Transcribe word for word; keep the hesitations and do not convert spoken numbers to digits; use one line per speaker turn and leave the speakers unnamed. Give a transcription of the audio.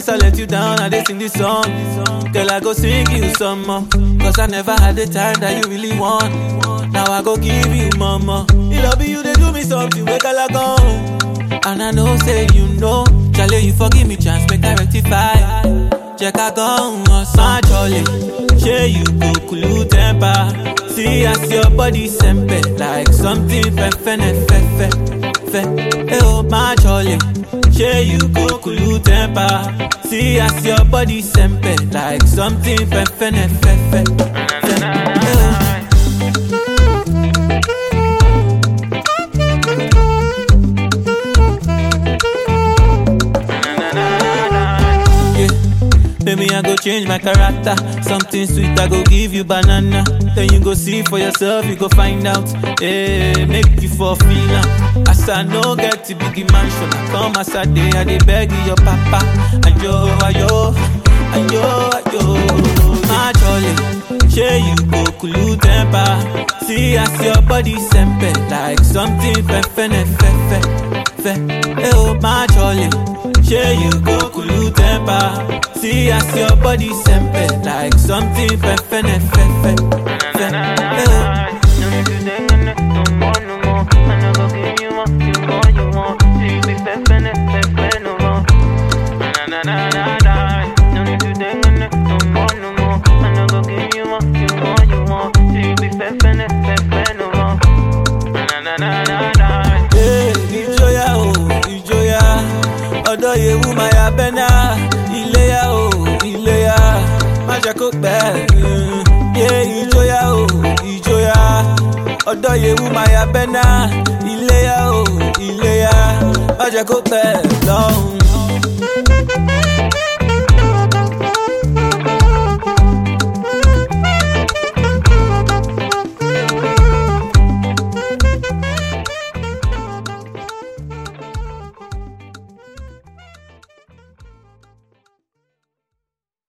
Cause I let you down, I did sing this song. Girl, I go sing you some more. Cause I never had the time that you really want. Now I go give you mama. You love you, they do me something, wake I go. And I know, say you know. Charlie, you forgive me, chance, make I rectify. Check I go on, son, Charlie. Share you go cool temper. See as your body sempe like something fefe, fefe, fe. Hey, oh, my Charlie. Share you go cool temper. See as your body sempe like something fefe, fefe, fe. Hey, oh. Maybe I go change my character. Something sweet, I go give you banana. Then you go see for yourself, you go find out. Hey, make you for feeling. As I no get to big mansion, I come as a day, I dey beg you, your papa. Ayo, ayo, ayo, ayo. My jolly, share you go cool temper. See as your body sempe like something fefe, fefe, fe. Hey, oh, my jolly. Share you go cool temper. See as your body sempe like something fefe, fefe, fe. Odo yewu maya bena, ileya o, ileya, maja ko be, yeah, ijoya o, ijoya. Odo yewu maya bena, ileya o, ileya, maja ko be, long.